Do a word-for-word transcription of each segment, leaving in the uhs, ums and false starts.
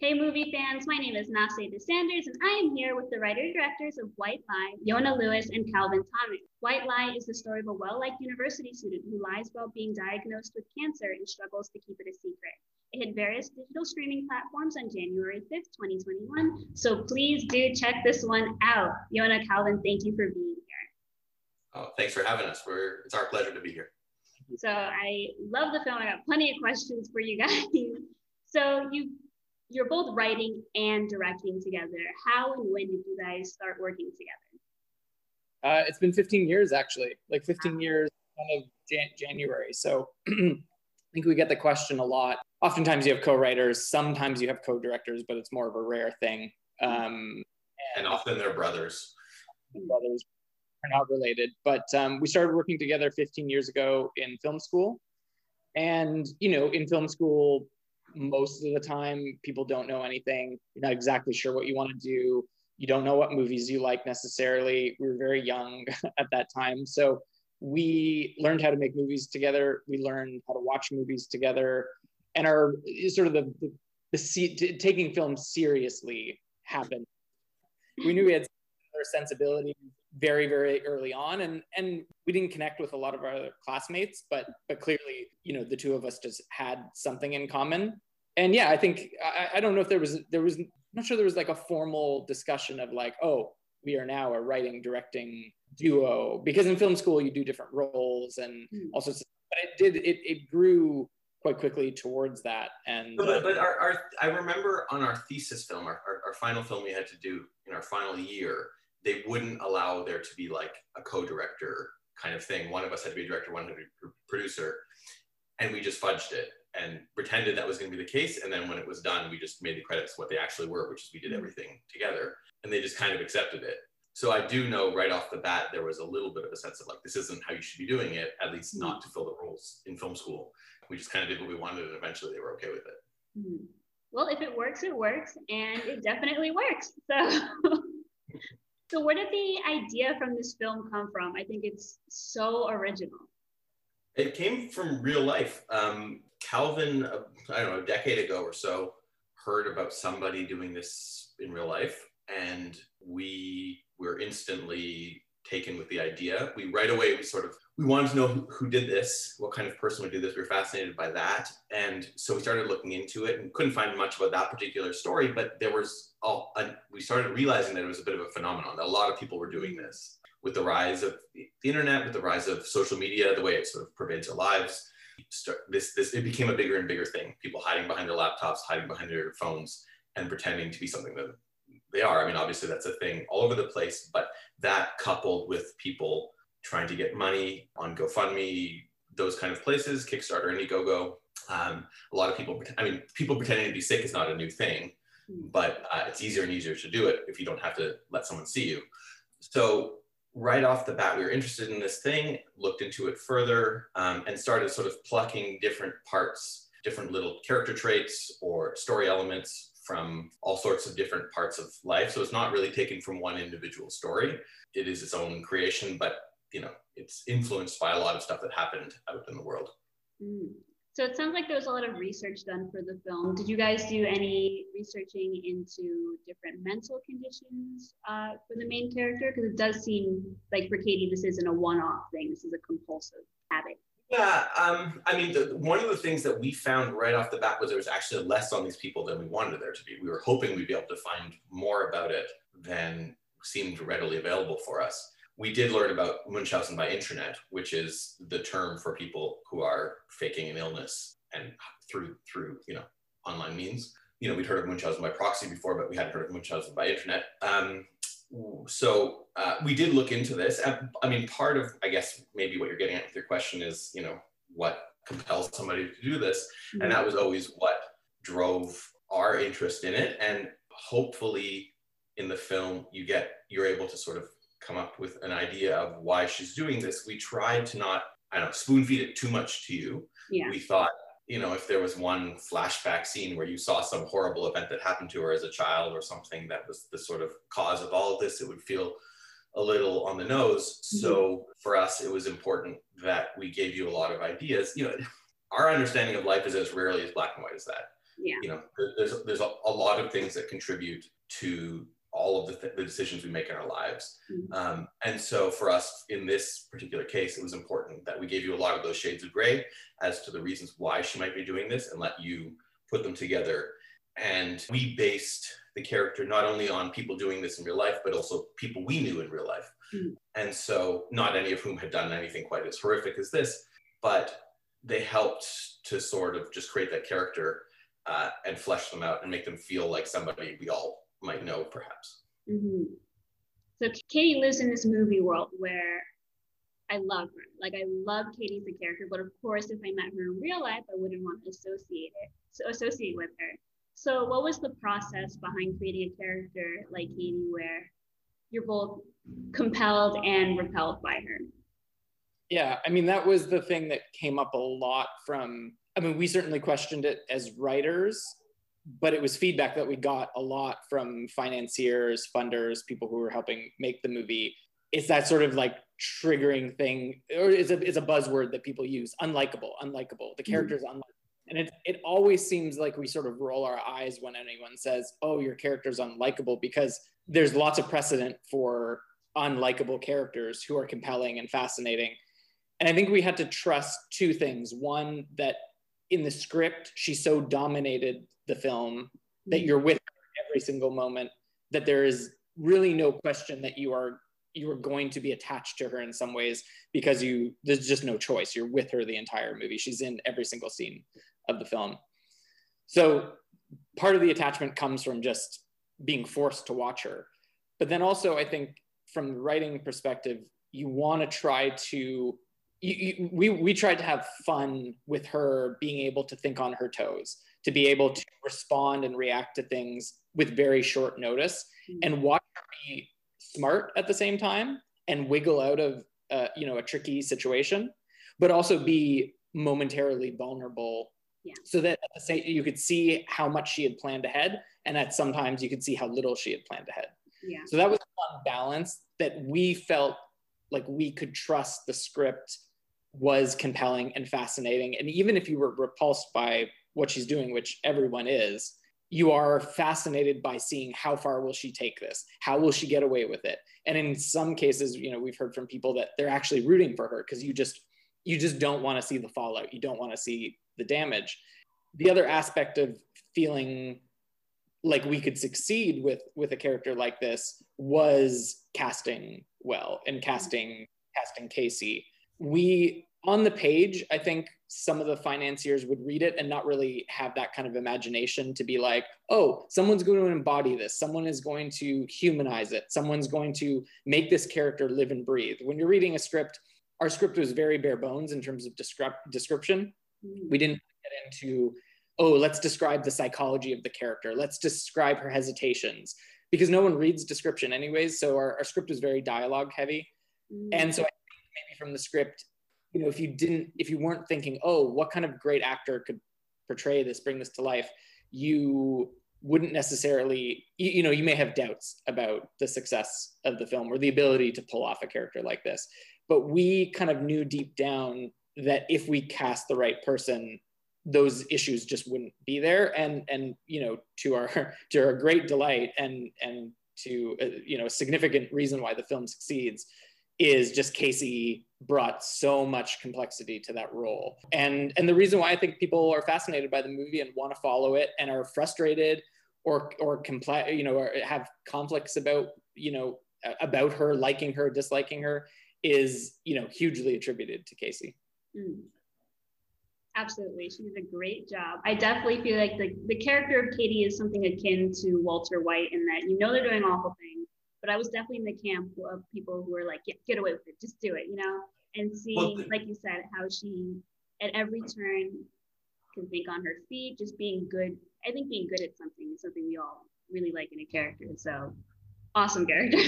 Hey movie fans, my name is Naseh DeSanders and I am here with the writer-directors of White Lie, Yonah Lewis and Calvin Thomas. White Lie is the story of a well-liked university student who lies about being diagnosed with cancer and struggles to keep it a secret. It hit various digital streaming platforms on January fifth, twenty twenty-one, so please do check this one out. Yonah, Calvin, thank you for being here. Oh, thanks for having us. We're, it's our pleasure to be here. So I love the film. I got plenty of questions for you guys. So you You're both writing and directing together. How and when did you guys start working together? Uh, it's been fifteen years, actually, like fifteen wow. years, kind of Jan January. So I think we get the question a lot. Oftentimes you have co-writers, sometimes you have co-directors, but it's more of a rare thing. Um, and, and often they're brothers. Brothers are not related, but um, we started working together fifteen years ago in film school. And, you know, in film school, most of the time, people don't know anything. You're not exactly sure what you want to do. You don't know what movies you like necessarily. We were very young at that time. So we learned how to make movies together. We learned how to watch movies together. And our sort of the, the, the taking film seriously happened. We knew we had similar sensibilities very, very early on. And, and we didn't connect with a lot of our classmates, but, but clearly, you know, the two of us just had something in common. And yeah, I think, I, I don't know if there was, there was, I'm not sure there was like a formal discussion of like, oh, we are now a writing, directing duo, because in film school you do different roles and mm. all sorts of, but it did, it, it grew quite quickly towards that. And but, but our, our, I remember on our thesis film, our, our, our final film we had to do in our final year, they wouldn't allow there to be like a co-director kind of thing. One of us had to be a director, one had to be a producer, and we just fudged it and pretended that was going to be the case. And then when it was done, we just made the credits what they actually were, which is we did everything together, and they just kind of accepted it. So I do know right off the bat, there was a little bit of a sense of like, this isn't how you should be doing it, at least not to fill the roles in film school. We just kind of did what we wanted, and eventually they were okay with it. Mm-hmm. Well, if it works, it works, and it definitely works. So. So where did the idea from this film come from? I think it's so original. It came from real life. Um, Calvin, uh, I don't know, a decade ago or so, heard about somebody doing this in real life, and we were instantly taken with the idea. We right away, we sort of, we wanted to know who, who did this, what kind of person would do this. We were fascinated by that. And so we started looking into it and couldn't find much about that particular story, but there was, all, uh, we started realizing that it was a bit of a phenomenon, that a lot of people were doing this. With the rise of the internet, with the rise of social media, the way it sort of pervades our lives, start, this, this, it became a bigger and bigger thing. People hiding behind their laptops, hiding behind their phones, and pretending to be something that they are. I mean, obviously that's a thing all over the place, but that coupled with people trying to get money on GoFundMe, those kind of places, Kickstarter, Indiegogo, um, a lot of people, I mean, people pretending to be sick is not a new thing, but uh, it's easier and easier to do it if you don't have to let someone see you. So right off the bat, we were interested in this thing, looked into it further, um, and started sort of plucking different parts, different little character traits or story elements from all sorts of different parts of life. So it's not really taken from one individual story. It is its own creation, but you know, it's influenced by a lot of stuff that happened out in the world. Mm. So it sounds like there was a lot of research done for the film. Did you guys do any researching into different mental conditions uh, for the main character? Because it does seem like for Katie, this isn't a one-off thing. This is a compulsive habit. Yeah, um, I mean, the, one of the things that we found right off the bat was there was actually less on these people than we wanted there to be. We were hoping we'd be able to find more about it than seemed readily available for us. We did learn about Munchausen by intranet, which is the term for people who are faking an illness and through, through you know, online means. You know, we'd heard of Munchausen by proxy before, but we hadn't heard of Munchausen by intranet. Um, So uh, we did look into this. I mean, part of, I guess, maybe what you're getting at with your question is, you know, what compels somebody to do this? Mm-hmm. And that was always what drove our interest in it. And hopefully in the film, you get, you're able to sort of come up with an idea of why she's doing this. We tried to not, I don't know, spoon feed it too much to you. Yeah. We thought, you know, if there was one flashback scene where you saw some horrible event that happened to her as a child or something that was the sort of cause of all of this, it would feel a little on the nose. Mm-hmm. So for us, it was important that we gave you a lot of ideas. You know, our understanding of life is as rarely as black and white as that. Yeah. You know, there's there's a, a lot of things that contribute to all of the, th- the decisions we make in our lives. Mm-hmm. Um, and so for us in this particular case, it was important that we gave you a lot of those shades of gray as to the reasons why she might be doing this and let you put them together. And we based the character not only on people doing this in real life, but also people we knew in real life. Mm-hmm. And so not any of whom had done anything quite as horrific as this, but they helped to sort of just create that character uh, and flesh them out and make them feel like somebody we all might know, perhaps. Mm-hmm. So Katie lives in this movie world where I love her. Like, I love Katie as a character, but of course, if I met her in real life, I wouldn't want to associate it, so associate with her. So what was the process behind creating a character like Katie where you're both compelled and repelled by her? Yeah, I mean, that was the thing that came up a lot from, I mean, we certainly questioned it as writers, but it was feedback that we got a lot from financiers, funders, people who were helping make the movie. It's that sort of like triggering thing, or it's a, it's a buzzword that people use, unlikable, unlikable. The character's mm-hmm. unlikable. And it, it always seems like we sort of roll our eyes when anyone says, oh, your character's unlikable, because there's lots of precedent for unlikable characters who are compelling and fascinating. And I think we had to trust two things. One, that in the script, she so dominated the film that you're with her every single moment, that there is really no question that you are you are going to be attached to her in some ways, because you there's just no choice. You're with her the entire movie. She's in every single scene of the film. So part of the attachment comes from just being forced to watch her. But then also, I think from the writing perspective, you want to try to You, you, we, we tried to have fun with her being able to think on her toes, to be able to respond and react to things with very short notice, mm-hmm. and watch her be smart at the same time and wiggle out of uh, you know, a tricky situation, but also be momentarily vulnerable. Yeah. So that at the same, you could see how much she had planned ahead, and at sometimes you could see how little she had planned ahead. Yeah. So that was a fun balance that we felt like we could trust the script was compelling and fascinating. And even if you were repulsed by what she's doing, which everyone is, you are fascinated by seeing how far will she take this? How will she get away with it? And in some cases, you know, we've heard from people that they're actually rooting for her, because you just, you just don't want to see the fallout. You don't want to see the damage. The other aspect of feeling like we could succeed with, with a character like this was casting well and casting, casting Casey. We, on the page, I think some of the financiers would read it and not really have that kind of imagination to be like, oh, someone's going to embody this. Someone is going to humanize it. Someone's going to make this character live and breathe. When you're reading a script, our script was very bare bones in terms of descrip- description. Mm. We didn't get into, oh, let's describe the psychology of the character. Let's describe her hesitations, because no one reads description anyways. So our, our script was very dialogue heavy. Mm. And so I think maybe from the script, you know, if you didn't, if you weren't thinking, oh, what kind of great actor could portray this, bring this to life, you wouldn't necessarily, you, you know, you may have doubts about the success of the film or the ability to pull off a character like this. But we kind of knew deep down that if we cast the right person, those issues just wouldn't be there. And, and, you know, to our, to our great delight and, and to, uh, you know, a significant reason why the film succeeds is just Casey brought so much complexity to that role. And, and the reason why I think people are fascinated by the movie and want to follow it and are frustrated or, or compl- you know, or have conflicts about, you know, about her, liking her, disliking her, is, you know, hugely attributed to Casey. Mm. Absolutely. She did a great job. I definitely feel like the, the character of Katie is something akin to Walter White in that, you know, they're doing awful things, but I was definitely in the camp of people who were like, get, get away with it, just do it, you know? And seeing, well, like you said, how she, at every turn, can think on her feet, just being good. I think being good at something is something we all really like in a character. So, awesome character.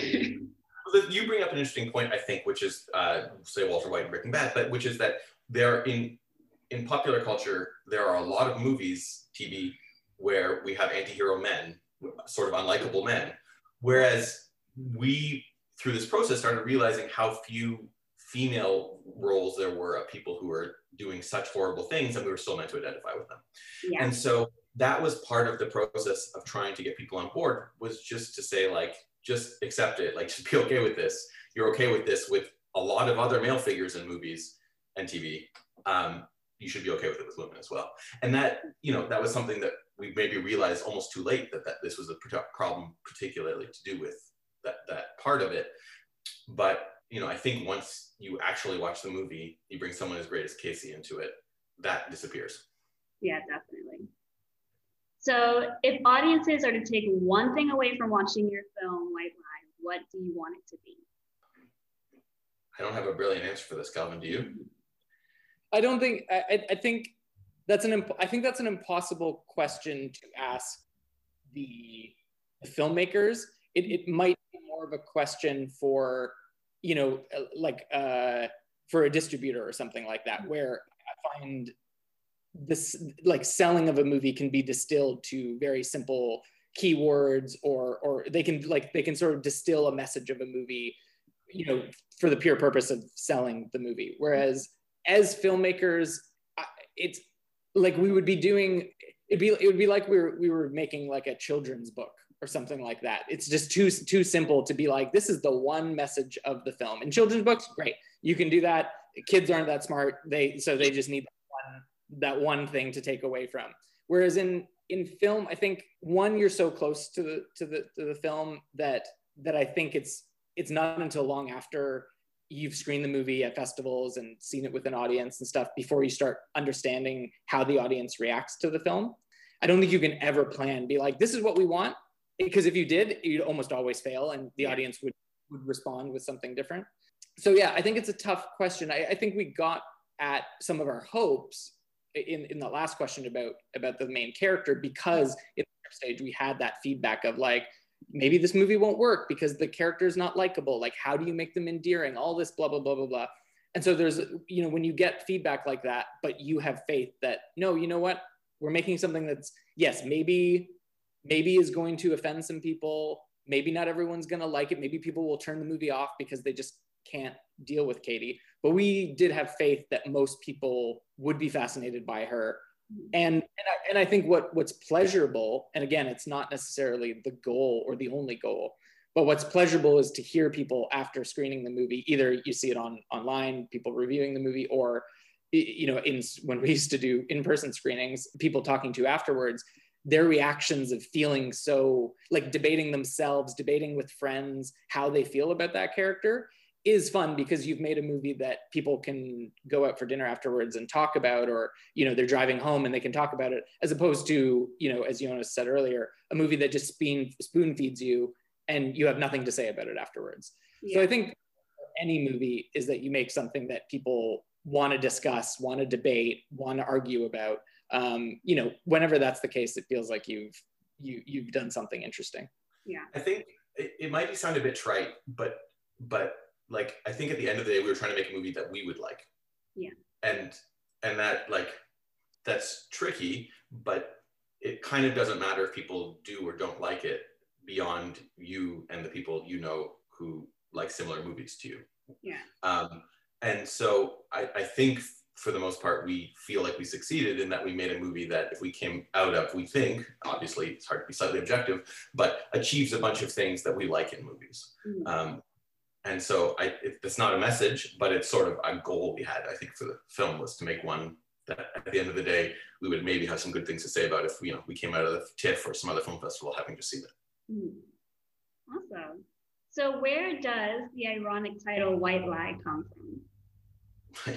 You bring up an interesting point, I think, which is, uh, say Walter White and Breaking Bad, but which is that there in in popular culture, there are a lot of movies, T V, where we have anti-hero men, sort of unlikable men. Whereas we, through this process, started realizing how few female roles there were of people who were doing such horrible things, and we were still meant to identify with them. Yeah. And so that was part of the process of trying to get people on board, was just to say, like, just accept it, like, just be okay with this. You're okay with this with a lot of other male figures in movies and T V. Um, you should be okay with it with women as well. And that, you know, that was something that we maybe realized almost too late, that, that this was a problem particularly to do with that, that part of it. But, you know, I think once you actually watch the movie, you bring someone as great as Casey into it, that disappears. Yeah, definitely. So if audiences are to take one thing away from watching your film, White Lie, what do you want it to be? I don't have a brilliant answer for this, Calvin. Do you? I don't think, I, I think that's an, I think that's an impossible question to ask the, the filmmakers. It, it might be more of a question for, you know, like uh, for a distributor or something like that, where I find this, like, selling of a movie can be distilled to very simple keywords, or, or they can, like, they can sort of distill a message of a movie, you know, for the pure purpose of selling the movie. Whereas as filmmakers, it's like we would be doing, it'd be, it would be like we were, we were making like a children's book or something like that. It's just too, too simple to be like, this is the one message of the film. In children's books, great. You can do that. Kids aren't that smart. They, so they just need that one, that one thing to take away from. Whereas in, in film, I think, one, you're so close to the, to the, to the film that, that I think it's, it's not until long after you've screened the movie at festivals and seen it with an audience and stuff before you start understanding how the audience reacts to the film. I don't think you can ever plan, be like, this is what we want. Because if you did, you'd almost always fail, and the audience would, would respond with something different. So yeah, I think it's a tough question. I, I think we got at some of our hopes in, in the last question about, about the main character, because in the stage we had that feedback of like, maybe this movie won't work because the character is not likable. Like, how do you make them endearing? All this blah, blah, blah, blah, blah. And so there's, you know, when you get feedback like that, but you have faith that, no, you know what? We're making something that's, yes, maybe, maybe is going to offend some people. Maybe not everyone's going to like it. Maybe people will turn the movie off because they just can't deal with Katie. But we did have faith that most people would be fascinated by her. And, and, I, and I think what, what's pleasurable, and again, it's not necessarily the goal or the only goal, but what's pleasurable is to hear people after screening the movie, either you see it on online, people reviewing the movie, or, you know, in, when we used to do in-person screenings, people talking to afterwards, their reactions of feeling so, like, debating themselves, debating with friends, how they feel about that character is fun, because you've made a movie that people can go out for dinner afterwards and talk about, or, you know, they're driving home and they can talk about it, as opposed to, you know, as Jonas said earlier, a movie that just spoon, spoon feeds you and you have nothing to say about it afterwards. Yeah. So I think any movie is that you make something that people want to discuss, want to debate, want to argue about. Um, you know, whenever that's the case, it feels like you've, you, you've done something interesting. Yeah. I think it, it might sound a bit trite, but, but, like, I think at the end of the day, we were trying to make a movie that we would like. Yeah. And, and that, like, that's tricky, but it kind of doesn't matter if people do or don't like it beyond you and the people you know who like similar movies to you. Yeah. Um, and so I, I think for the most part, we feel like we succeeded in that we made a movie that if we came out of, we think, obviously it's hard to be slightly objective, but achieves a bunch of things that we like in movies. Mm. Um, And so I, it, it's not a message, but it's sort of a goal we had, I think, for the film, was to make one that at the end of the day, we would maybe have some good things to say about if, you know, we came out of the TIFF or some other film festival having just seen it. Mm. Awesome. So where does the ironic title White Lie come from?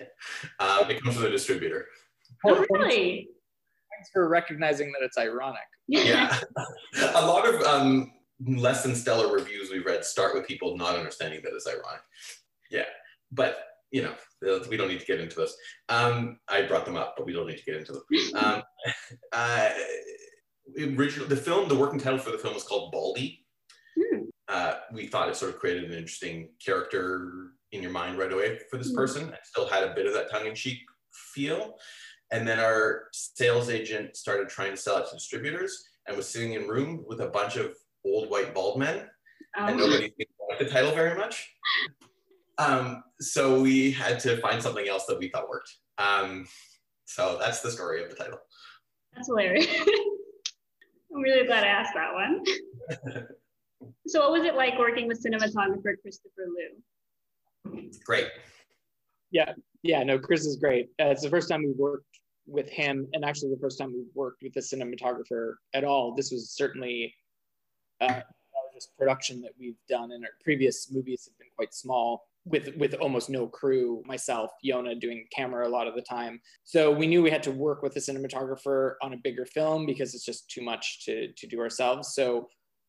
uh, it comes from the distributor. Oh, really? Thanks for recognizing that it's ironic. Yeah. A lot of um, less than stellar reviews we've read start with people not understanding that it's ironic. Yeah, but you know, we don't need to get into this. Um, I brought them up, but we don't need to get into them. Um, uh, original, the film, the working title for the film was called Baldy. Hmm. Uh, we thought it sort of created an interesting character in your mind right away for this person. It still had a bit of that tongue-in-cheek feel. And then our sales agent started trying to sell it to distributors and was sitting in a room with a bunch of old white bald men, um, and nobody liked the title very much. Um, so we had to find something else that we thought worked. Um, so that's the story of the title. That's hilarious. I'm really glad I asked that one. So what was it like working with cinematographer Christopher Liu? Great. Yeah, yeah, no, Chris is great. Uh, it's the first time we've worked with him, and actually the first time we've worked with a cinematographer at all. This was certainly uh, the largest production that we've done, and our previous movies have been quite small, with with almost no crew, myself, Yona doing camera a lot of the time. So we knew we had to work with a cinematographer on a bigger film because it's just too much to, to do ourselves. So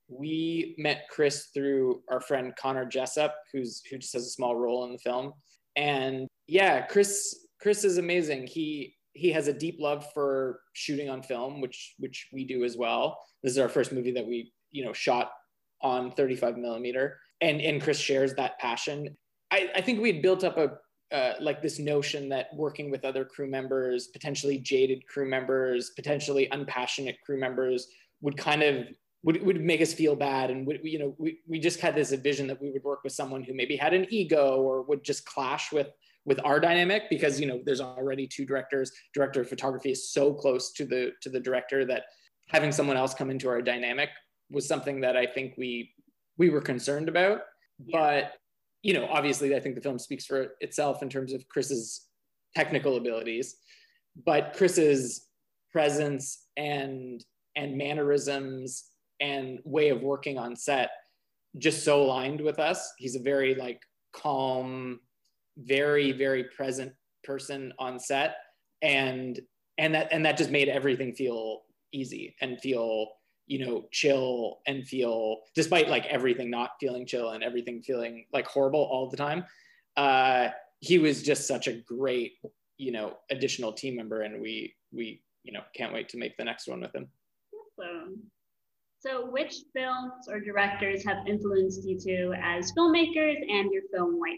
we met Chris through our friend Connor Jessup, who's who just has a small role in the film. And yeah, Chris Chris is amazing. He he has a deep love for shooting on film, which which we do as well. This is our first movie that we, you know, shot on thirty-five millimeter. And and Chris shares that passion. I, I think we had built up a uh, like this notion that working with other crew members, potentially jaded crew members, potentially unpassionate crew members, would kind of would, would make us feel bad, and would, you know, we, we just had this vision that we would work with someone who maybe had an ego or would just clash with with our dynamic, because, you know, there's already two directors. Director of photography is so close to the to the director that having someone else come into our dynamic was something that I think we we were concerned about, yeah. But you know, obviously, I think the film speaks for itself in terms of Chris's technical abilities, but Chris's presence and and mannerisms and way of working on set just so aligned with us. He's a very like calm, very very present person on set, and and that and that just made everything feel easy and feel, you know, chill, and feel, despite like everything not feeling chill and everything feeling like horrible all the time, uh, he was just such a great, you know, additional team member, and we, we, you know, can't wait to make the next one with him. Awesome. So which films or directors have influenced you two as filmmakers and your film White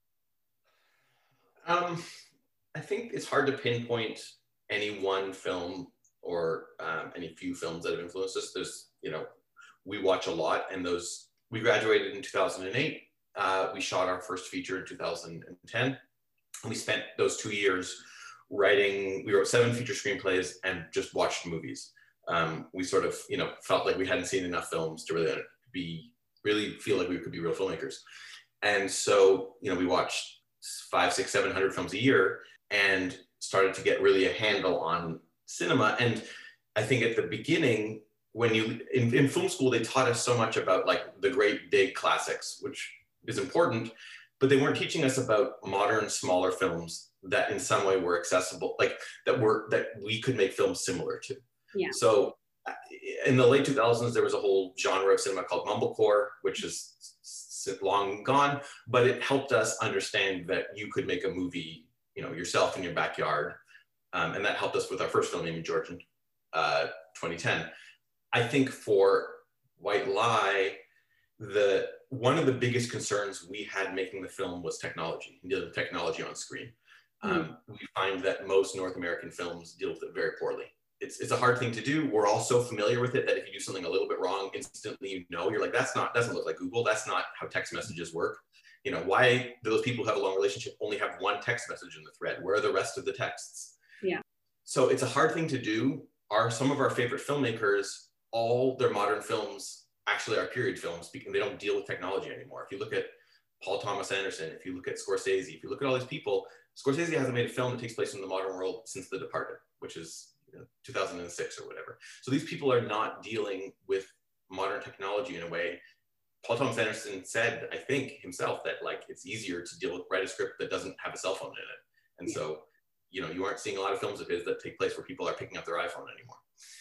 Lie? Um, I think it's hard to pinpoint any one film or um, any few films that have influenced us. There's, you know, we watch a lot, and those, we graduated in two thousand eight. Uh, we shot our first feature in two thousand ten. And we spent those two years writing, we wrote seven feature screenplays and just watched movies. Um, we sort of, you know, felt like we hadn't seen enough films to really be, really feel like we could be real filmmakers. And so, you know, we watched five, six, seven hundred films a year and started to get really a handle on cinema. And I think at the beginning, when you, in, in film school, they taught us so much about like the great big classics, which is important, but they weren't teaching us about modern, smaller films that in some way were accessible, like that were, that we could make films similar to. Yeah. So in the late two thousands, there was a whole genre of cinema called mumblecore, which is long gone, but it helped us understand that you could make a movie, you know, yourself in your backyard. Um, and that helped us with our first film, Amy George, in uh, twenty ten. I think for White Lie, the one of the biggest concerns we had making the film was technology, dealing with technology on screen. Um, mm. We find that most North American films deal with it very poorly. It's, it's a hard thing to do. We're all so familiar with it that if you do something a little bit wrong, instantly you know, you're like, that's not, doesn't look like Google. That's not how text messages work. You know, why do those people who have a long relationship only have one text message in the thread? Where are the rest of the texts? Yeah. So it's a hard thing to do. Are some of our favorite filmmakers, all their modern films actually are period films because they don't deal with technology anymore. If you look at Paul Thomas Anderson, if you look at Scorsese, if you look at all these people, Scorsese hasn't made a film that takes place in the modern world since The Departed, which is, you know, two thousand six or whatever. So these people are not dealing with modern technology in a way. Paul Thomas Anderson said, I think himself, that like it's easier to deal with, write a script that doesn't have a cell phone in it. And yeah. so, you know, you aren't seeing a lot of films of his that take place where people are picking up their iPhone anymore.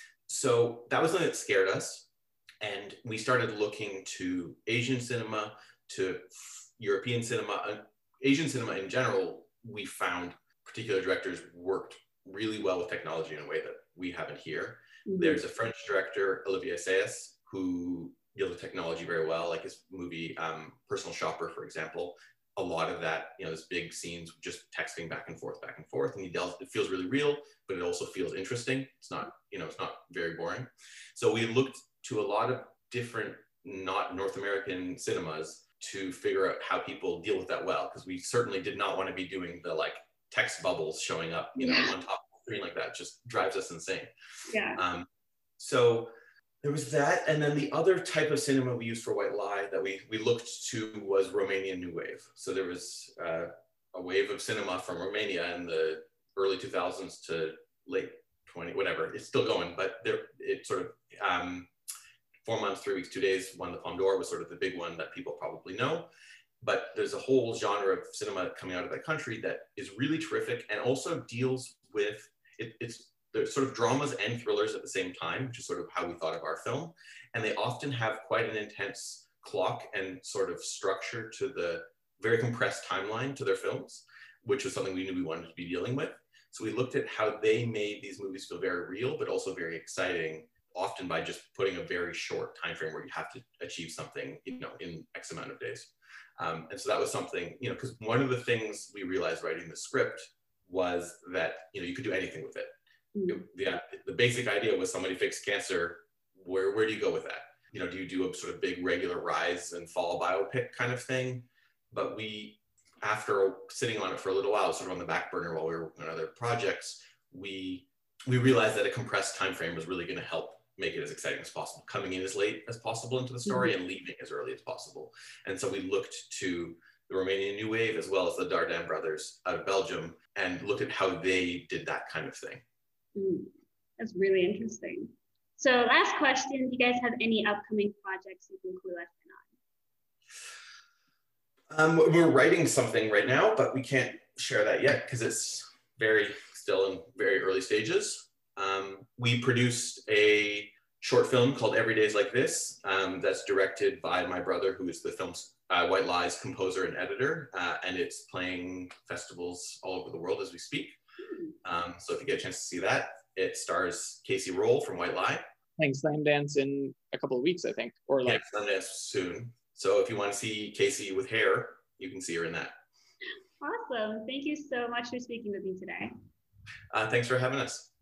So that was something that scared us. And we started looking to Asian cinema, to European cinema, uh, Asian cinema in general. We found particular directors worked really well with technology in a way that we haven't here. Mm-hmm. There's a French director, Olivier Assayas, who deals with technology very well, like his movie um, Personal Shopper, for example. A lot of that, you know, there's big scenes just texting back and forth, back and forth, and he does, it feels really real, but it also feels interesting. It's not, you know, it's not very boring. So we looked to a lot of different, not North American cinemas to figure out how people deal with that well, because we certainly did not want to be doing the like text bubbles showing up, you know, Yeah. on top of the screen like that. It just drives us insane. Yeah. Um, so there was that, and then the other type of cinema we used for White Lie that we we looked to was Romanian New Wave. So there was uh, a wave of cinema from Romania in the early two thousands to late twenty, whatever. It's still going, but there it sort of um, four months, three weeks, two days. Won the Palme d'Or was sort of the big one that people probably know. But there's a whole genre of cinema coming out of that country that is really terrific and also deals with it, it's. There's sort of dramas and thrillers at the same time, which is sort of how we thought of our film. And they often have quite an intense clock and sort of structure to the very compressed timeline to their films, which was something we knew we wanted to be dealing with. So we looked at how they made these movies feel very real, but also very exciting, often by just putting a very short time frame where you have to achieve something, you know, in X amount of days. Um, and so that was something, you know, because one of the things we realized writing the script was that, you know, you could do anything with it. It, the, the basic idea was somebody fixed cancer. Where, where do you go with that? You know, do you do a sort of big regular rise and fall biopic kind of thing? But we, after sitting on it for a little while, sort of on the back burner while we were working on other projects, we we realized that a compressed time frame was really going to help make it as exciting as possible, coming in as late as possible into the story mm-hmm. and leaving as early as possible. And so we looked to the Romanian New Wave as well as the Dardenne brothers out of Belgium and looked at how they did that kind of thing. Mm, that's really interesting. So last question, do you guys have any upcoming projects you can clue us in on? Um, we're writing something right now, but we can't share that yet because it's very still in very early stages. Um, we produced a short film called Every Day's Like This um, that's directed by my brother, who is the film's uh, White Lie's composer and editor, uh, and it's playing festivals all over the world as we speak. Um, so if you get a chance to see that, it stars Casey Roll from White Lie. Playing Slamdance in a couple of weeks, I think, or like yeah, Slamdance soon. So if you want to see Casey with hair, you can see her in that. Awesome. Thank you so much for speaking with me today. Uh, thanks for having us.